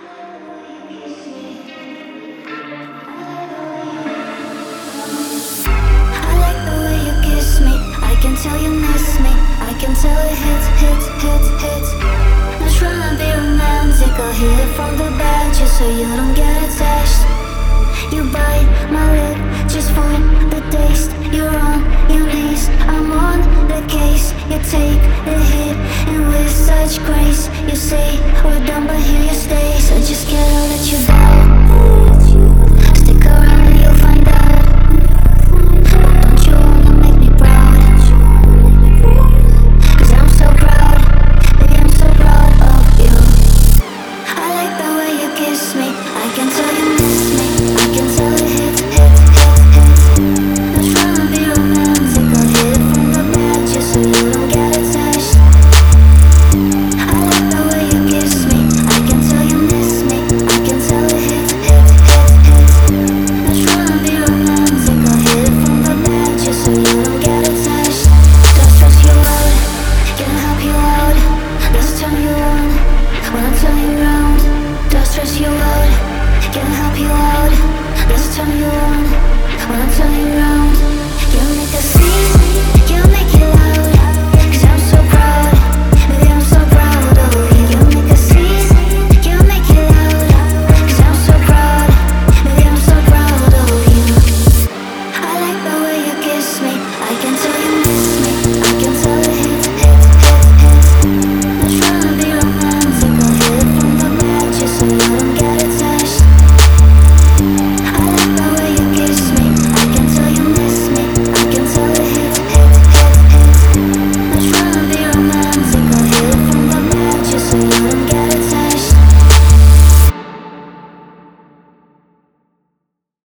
I like the way you kiss me. I can tell you miss me. I can tell it hits. Not trying to be romantic. I'll hit it from the back just so you don't get attached. You bite my lip just for the taste. You're on your knees, I'm on the case. You take the hit and with such grace you say we're